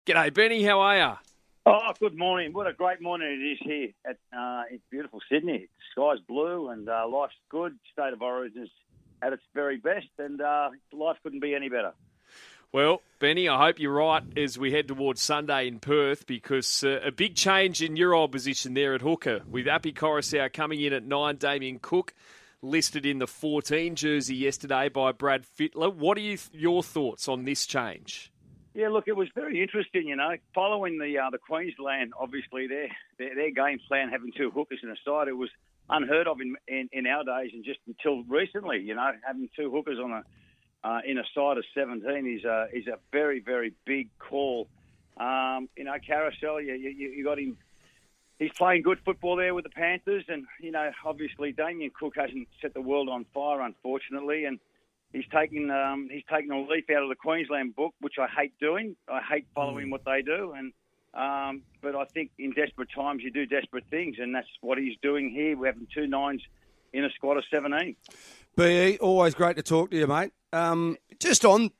G'day, Benny. How are you? Oh, good morning. What a great morning it is here in beautiful Sydney. The sky's blue and life's good. State of Origin's at its very best, and life couldn't be any better. Well, Benny, I hope you're right as we head towards Sunday in Perth, because a big change in your old position there at hooker, with Api Coruscant coming in at 9, Damien Cook listed in the 14 jersey yesterday by Brad Fittler. What are your thoughts on this change? Yeah, look, it was very interesting, following the Queensland, obviously, their game plan having two hookers in a side. It was unheard of in our days, and just until recently, having two hookers in a side of 17 is a very, very big call. Carousel, you got him. He's playing good football there with the Panthers, and obviously Damien Cook hasn't set the world on fire, unfortunately, and he's taking a leaf out of the Queensland book, which I hate doing. I hate following what they do, and but I think in desperate times you do desperate things, and that's what he's doing here. We're having 2 9s in a squad of 17. BE, always great to talk to you, mate. Just on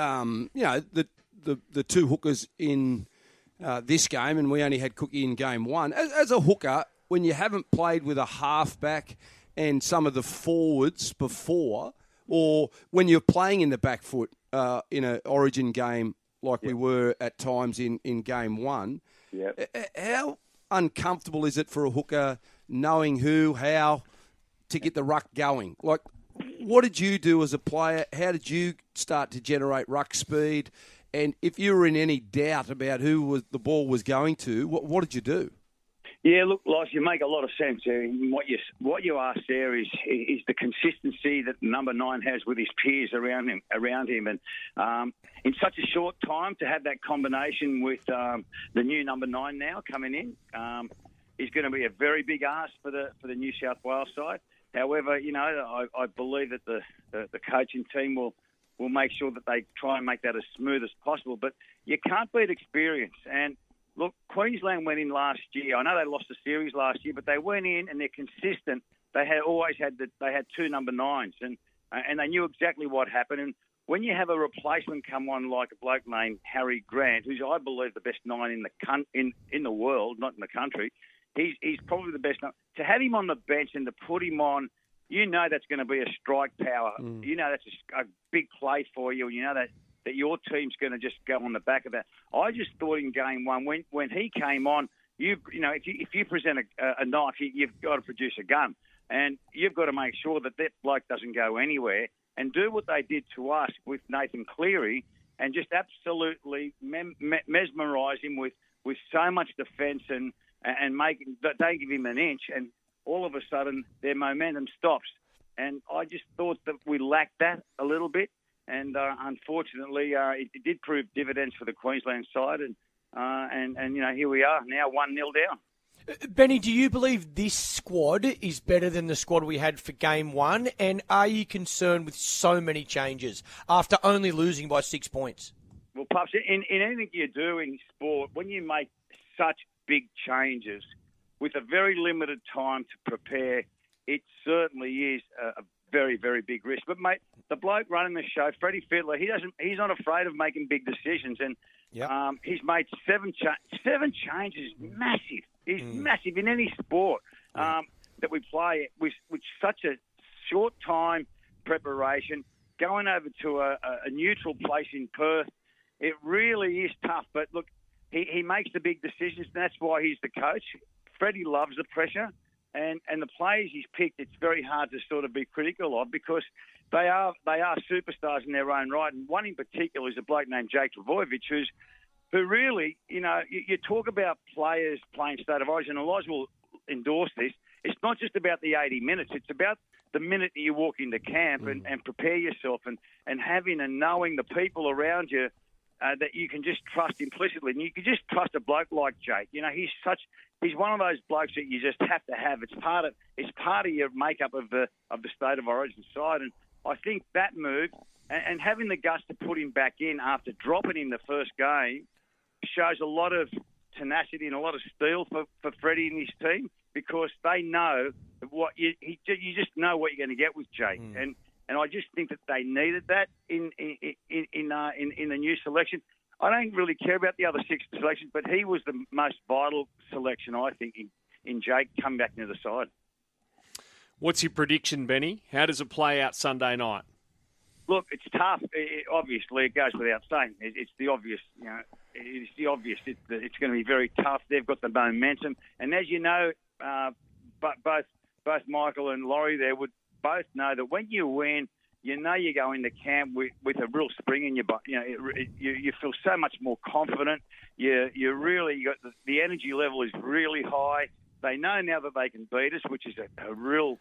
the two hookers in this game, and we only had Cookie in game one. As a hooker, when you haven't played with a halfback and some of the forwards before, or when you're playing in the back foot in an Origin game like we were at times in game one, how uncomfortable is it for a hooker knowing how to get the ruck going? Like, what did you do as a player? How did you start to generate ruck speed? And if you were in any doubt about who the ball was going to, what did you do? Yeah, look, Loz, you make a lot of sense there. What you asked there is the consistency that number 9 has with his peers around him, and in such a short time to have that combination with the new number 9 now coming in is going to be a very big ask for the New South Wales side. However, I believe that the coaching team will make sure that they try and make that as smooth as possible. But you can't beat experience. And look, Queensland went in last year. I know they lost the series last year, but they went in and they're consistent. They had 2 number 9s, and they knew exactly what happened. And when you have a replacement come on like a bloke named Harry Grant, who's I believe the best 9 in the world, not in the country, he's probably the best. To have him on the bench and to put him on, that's going to be a strike power. That's a big play for you. That your team's going to just go on the back of that. I just thought in game one, when he came on, if you present a knife, you've got to produce a gun, and you've got to make sure that bloke doesn't go anywhere, and do what they did to us with Nathan Cleary, and just absolutely mesmerise him with so much defence and they give him an inch, and all of a sudden their momentum stops. And I just thought that we lacked that a little bit. And unfortunately, it did prove dividends for the Queensland side, and here we are now 1-0 down. Benny, do you believe this squad is better than the squad we had for game one? And are you concerned with so many changes after only losing by 6 points? Well, Pups, in anything you do in sport, when you make such big changes with a very limited time to prepare, it certainly is a very, very big risk. But, mate, the bloke running the show, Freddie Fittler, he's not afraid of making big decisions. And he's made 7 changes. Massive. He's massive in any sport that we play with such a short time preparation. Going over to a neutral place in Perth, it really is tough. But, look, he makes the big decisions, and that's why he's the coach. Freddie loves the pressure. And the players he's picked, it's very hard to sort of be critical of, because they are superstars in their own right. And one in particular is a bloke named Jake Trbojevic, who really, you talk about players playing State of Origin, and Loz will endorse this. It's not just about the 80 minutes. It's about the minute that you walk into camp and prepare yourself and having and knowing the people around you that you can just trust implicitly. And you can just trust a bloke like Jake. He's one of those blokes that you just have to have. It's part of your makeup of the State of Origin side. And I think that move and having the guts to put him back in after dropping him the first game shows a lot of tenacity and a lot of steel for Freddie and his team, because they know what you just know what you're going to get with Jake. And I just think that they needed that in the new selection. I don't really care about the other 6 selections, but he was the most vital selection, I think, in Jake coming back into the side. What's your prediction, Benny? How does it play out Sunday night? Look, it's tough. Obviously, it goes without saying. It's the obvious. It's the obvious. It's going to be very tough. They've got the momentum, and as you know, both Michael and Laurie there would both know that when you win, you go into camp with a real spring in your butt. You feel so much more confident. You really got the energy level is really high. They know now that they can beat us, which is a real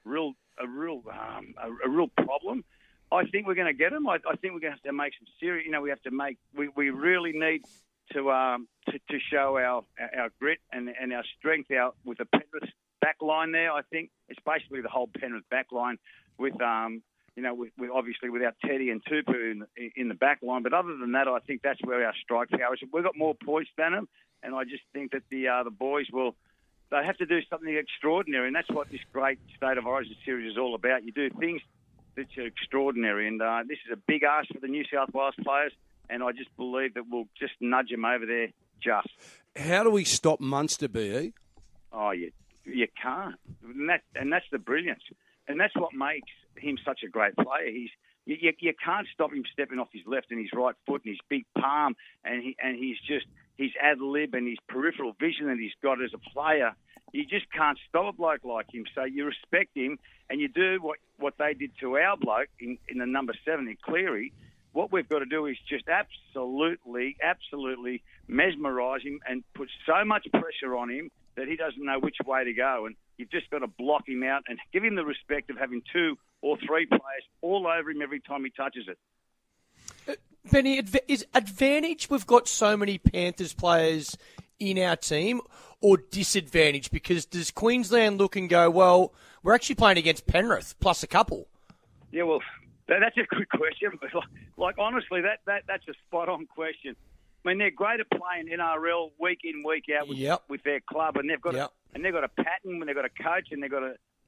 problem. I think we're going to get them. I think we're going to have to make some serious. We really need to show our grit and our strength out with the Penrith back line there. I think it's basically the whole Penrith back line with obviously without Teddy and Tupu in the back line. But other than that, I think that's where our strike power is. We've got more points than them, and I just think that the boys will. They have to do something extraordinary, and that's what this great State of Origin series is all about. You do things that's extraordinary, and this is a big ask for the New South Wales players, and I just believe that we'll just nudge them over there just. How do we stop Munster, B.E.? Oh, you can't. And that's the brilliance. And that's what makes him such a great player. You can't stop him stepping off his left and his right foot and his big palm and his ad-lib and his peripheral vision that he's got as a player. You just can't stop a bloke like him. So you respect him and you do what they did to our bloke in the number 7 in Cleary. What we've got to do is just absolutely mesmerise him and put so much pressure on him that he doesn't know which way to go. And you've just got to block him out and give him the respect of having 2 or 3 players all over him every time he touches it. Benny, is advantage we've got so many Panthers players in our team or disadvantage? Because does Queensland look and go, well, we're actually playing against Penrith plus a couple? Yeah, well, that's a good question. But honestly, that's a spot-on question. I mean, they're great at playing NRL week in, week out with their club, and they've got a pattern, and they've got a coach, and they've got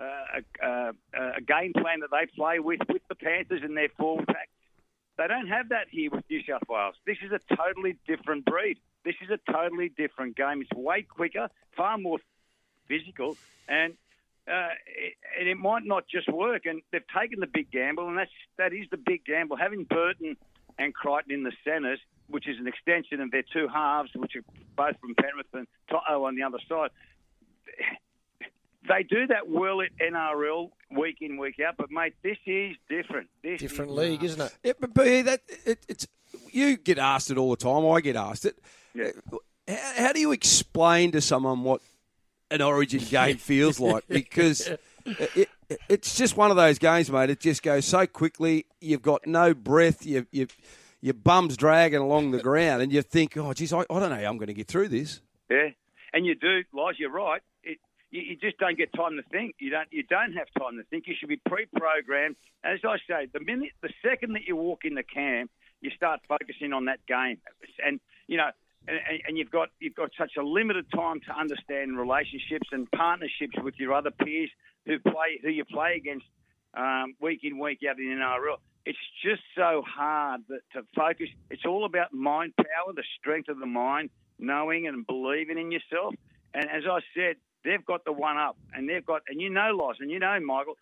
a game plan that they play with the Panthers and their forward pack. They don't have that here with New South Wales. This is a totally different breed. This is a totally different game. It's way quicker, far more physical, and it might not just work. And they've taken the big gamble, and that is the big gamble. Having Burton and Crichton in the centres, which is an extension of their 2 halves, which are both from Penrith and Toto on the other side. They do that well at NRL week in, week out, but mate, this is different. Different league, isn't it? Yeah, but it's you get asked it all the time. I get asked it. Yeah. How do you explain to someone what an Origin game feels like? Because it's just one of those games, mate. It just goes so quickly. You've got no breath. Your bum's dragging along the ground, and you think, oh, geez, I don't know how I'm going to get through this. Yeah, and you do, Lars, you're right. You just don't get time to think. You don't have time to think. You should be pre-programmed. As I say, the second that you walk in the camp, you start focusing on that game, and you've got such a limited time to understand relationships and partnerships with your other peers who you play against week in, week out in NRL. It's just so hard to focus. It's all about mind power, the strength of the mind, knowing and believing in yourself. And as I said, they've got the one up, and Loz, and Michael,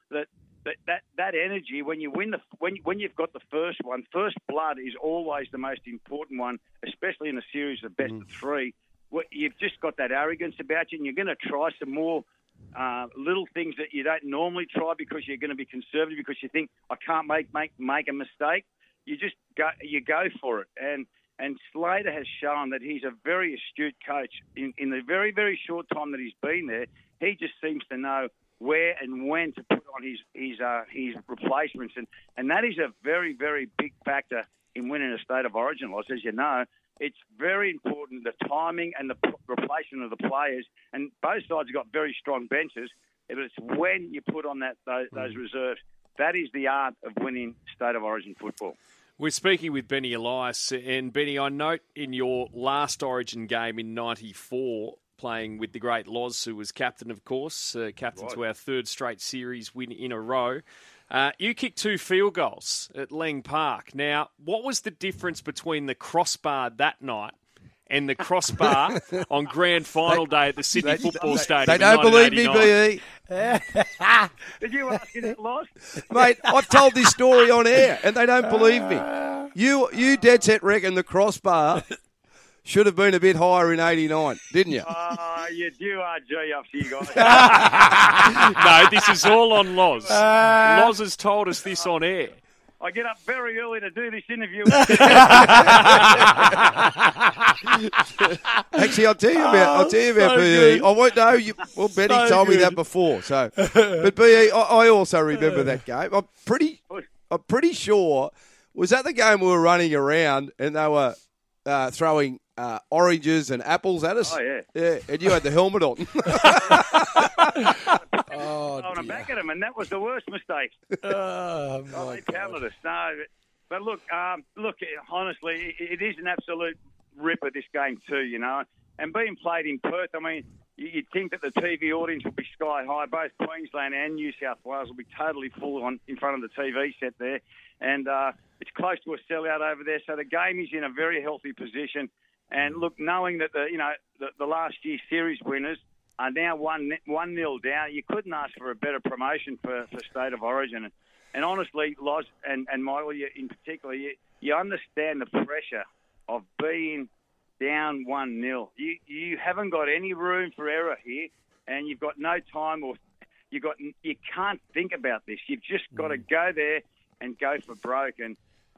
that energy when you win when you've got the first one, first blood is always the most important one, especially in a series of best of 3. You've just got that arrogance about you, and you're going to try some more little things that you don't normally try because you're going to be conservative because you think I can't make a mistake. You just go for it, and Slater has shown that he's a very astute coach. In the very, very short time that he's been there, he just seems to know where and when to put on his replacements, and that is a very, very big factor in winning a State of Origin loss. As you know, it's very important, the timing and the replacement of the players, and both sides have got very strong benches, but it's when you put on those reserves. That is the art of winning State of Origin football. We're speaking with Benny Elias, and Benny, I note in your last Origin game in '94, playing with the great Loz, who was captain, of course, captain to our 3rd straight series win in a row. You kicked 2 field goals at Lang Park. Now, what was the difference between the crossbar that night and the crossbar on grand final day at the Sydney Football Stadium? They don't believe me, B.E. Did you ask me that, Loz? Mate, I've told this story on air, and they don't believe me. You dead set reckon the crossbar should have been a bit higher in '89, didn't you? You do RG up to you guys. No, this is all on Loz. Loz has told us this on air. I get up very early to do this interview. Actually, I'll tell you about BE. I won't know. Benny told me that before. So, but BE, I also remember that game. I'm pretty sure. Was that the game we were running around and they were throwing oranges and apples at us? Oh, yeah. Yeah, and you had the helmet on. I'm back at him, and that was the worst mistake. They pounded us. No, but look, honestly, it is an absolute ripper, this game too, you know. And being played in Perth, I mean, you'd think that the TV audience would be sky high. Both Queensland and New South Wales will be totally full on in front of the TV set there. And it's close to a sellout over there, so the game is in a very healthy position. And look, knowing that the last year's series winners are now 1-0 down, you couldn't ask for a better promotion for State of Origin. And honestly, Loz and Michael, in particular, you understand the pressure of being down 1-0. You haven't got any room for error here, and you've got no time, or you can't think about this. You've just got to go there and go for broke. And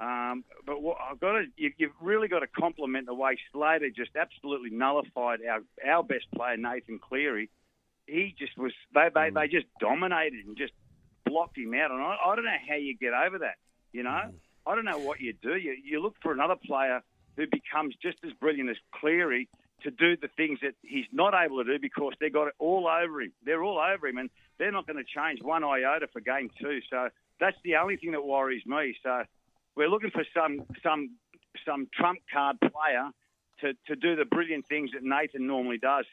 but what you've really got to compliment the way Slater just absolutely nullified our best player, Nathan Cleary. He just was they just dominated and just blocked him out. And I don't know how you get over that. You know, I don't know what you do. You look for another player who becomes just as brilliant as Cleary to do the things that he's not able to do because they got it all over him. They're all over him, and they're not going to change one iota for game 2. So that's the only thing that worries me. So we're looking for some trump card player to do the brilliant things that Nathan normally does.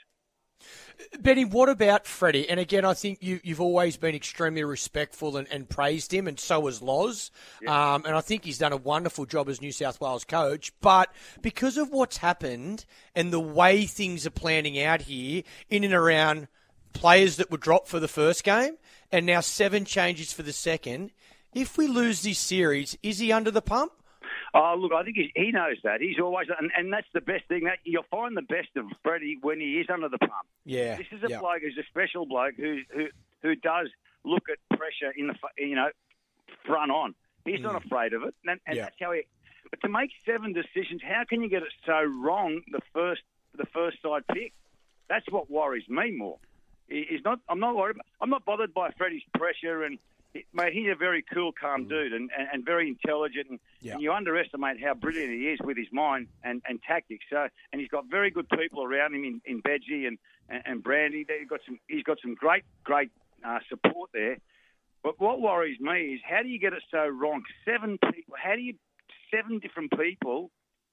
Benny, what about Freddie? And again, I think you've always been extremely respectful and praised him, and so has Loz. Yeah. And I think he's done a wonderful job as New South Wales coach. But because of what's happened and the way things are planning out here in and around players that were dropped for the first game and now 7 changes for the second, if we lose this series, is he under the pump? Oh, look, I think he knows that. He's always, and that's the best thing. That you'll find the best of Freddie when he is under the pump. Yeah, this is a bloke who's a special bloke who does look at pressure in the front on. He's not afraid of it, and that's how he. But to make 7 decisions, how can you get it so wrong? The first side pick. That's what worries me more. I'm not worried. I'm not bothered by Freddie's pressure and. Mate, he's a very cool, calm dude and very intelligent. And you underestimate how brilliant he is with his mind and tactics. So, and he's got very good people around him in Bedgie and Brandy. He's got some great support there. But what worries me is how do you get it so wrong? 7 people. How do you 7 different people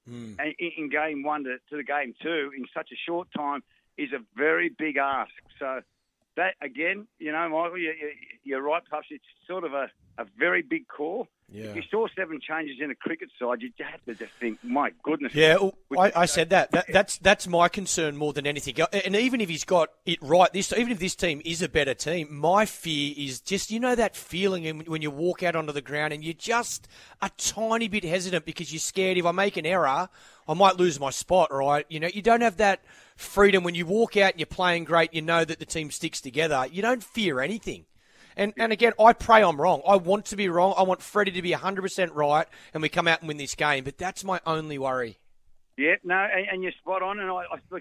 in game 1 to the game 2 in such a short time is a very big ask. So. That, again, you know, Michael, you're right, Puffs. It's sort of a very big call. Yeah. If you saw 7 changes in a cricket side, you have to just think, my goodness. Yeah, I said that. That's my concern more than anything. And even if he's got it right, even if this team is a better team, my fear is just, you know, that feeling when you walk out onto the ground and you're just a tiny bit hesitant because you're scared if I make an error, I might lose my spot, right? You know, you don't have that freedom when you walk out and you're playing great, you know that the team sticks together. You don't fear anything. And again, I pray I'm wrong. I want to be wrong. I want Freddie to be 100% right and we come out and win this game. But that's my only worry. Yeah, no, and you're spot on. And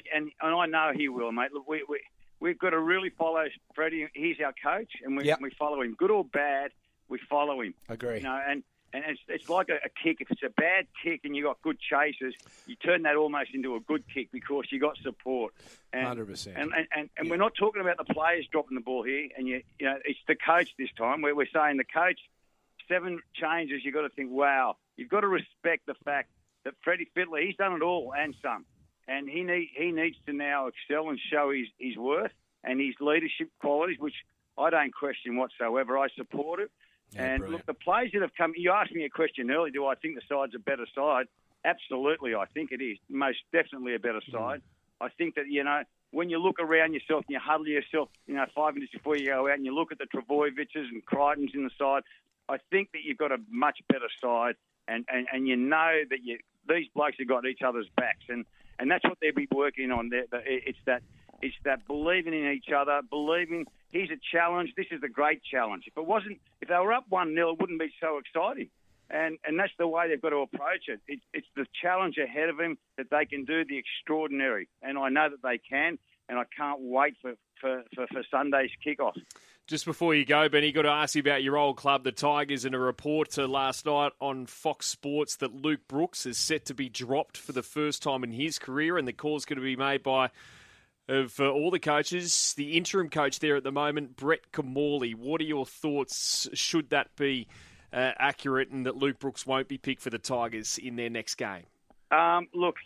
I know he will, mate. Look, we've got to really follow Freddie. He's our coach, and we follow him. Good or bad, we follow him. Agree. You know, and it's like a kick. If it's a bad kick and you got good chasers, you turn that almost into a good kick because you got support. 100%. And we're not talking about the players dropping the ball here. And you know, it's the coach this time. Where we're saying the coach 7 changes. You got to think, wow. You've got to respect the fact that Freddie Fittler, he's done it all and some, and he needs to now excel and show his worth and his leadership qualities, which I don't question whatsoever. I support it. And brilliant. look, the players that have come, you asked me a question earlier, do I think the side's a better side? Absolutely, I think it is. Most definitely a better side. I think that, when you look around yourself and you huddle yourself, 5 minutes before you go out and you look at the Trebojeviches and Crichtons in the side, I think that you've got a much better side and you know that these blokes have got each other's backs and that's what they'll be working on. It's that believing in each other, believing here's a challenge. This is a great challenge. If they were up 1-0, it wouldn't be so exciting. And that's the way they've got to approach it. It's the challenge ahead of them that they can do the extraordinary. And I know that they can, and I can't wait for Sunday's kickoff. Just before you go, Benny, got to ask you about your old club, the Tigers, and a report last night on Fox Sports that Luke Brooks is set to be dropped for the first time in his career, and the call's going to be made by, of all the coaches, the interim coach there at the moment, Brett Camorley. What are your thoughts? Should that be accurate and that Luke Brooks won't be picked for the Tigers in their next game? Look,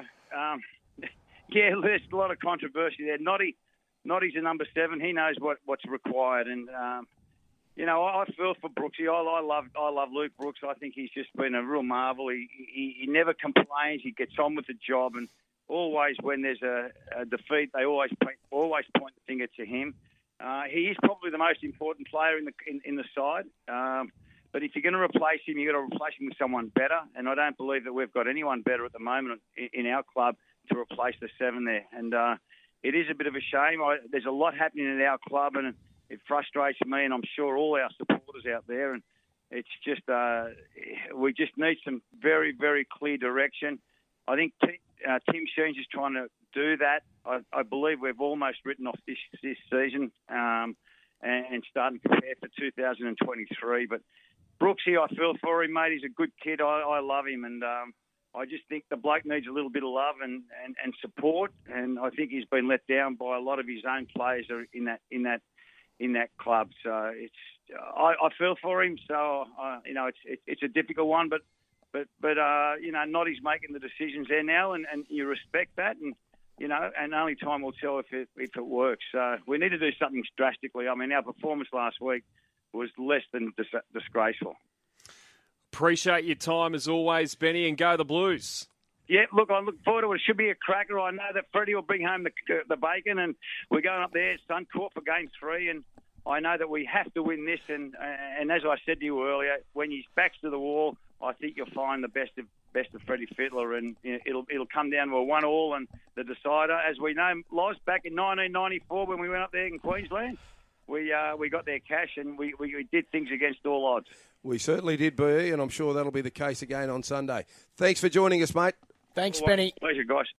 there's a lot of controversy there. Noddy's a number 7. He knows what's required, and I feel for Brooksy. I love Luke Brooks. I think he's just been a real marvel. He never complains. He gets on with the job, and always when there's a defeat, they always point the finger to him. He is probably the most important player in the side. But if you're going to replace him, you've got to replace him with someone better. And I don't believe that we've got anyone better at the moment in our club to replace the 7 there. And it is a bit of a shame. There's a lot happening in our club, and it frustrates me, and I'm sure all our supporters out there. And it's just we just need some very, very clear direction. I think Tim Sheens is trying to do that. I believe we've almost written off this season and starting to prepare for 2023. But Brooksy, I feel for him, mate. He's a good kid. I love him, and I just think the bloke needs a little bit of love and support. And I think he's been let down by a lot of his own players in that club. So I feel for him. So it's a difficult one, but Noddy's making the decisions there now, and you respect that, and only time will tell if it works. So we need to do something drastically. I mean, our performance last week was less than disgraceful. Appreciate your time as always, Benny, and go the Blues. Yeah, look, I look forward to it. It should be a cracker. I know that Freddie will bring home the bacon, and we're going up there at Suncorp for Game 3, and I know that we have to win this. And as I said to you earlier, when his back's to the wall, I think you'll find the best of Freddie Fittler, and it'll come down to a 1-1 and the decider. As we know, Loz, back in 1994 when we went up there in Queensland, we got their cash and we did things against all odds. We certainly did, B, and I'm sure that'll be the case again on Sunday. Thanks for joining us, mate. Thanks, Benny. Pleasure, guys.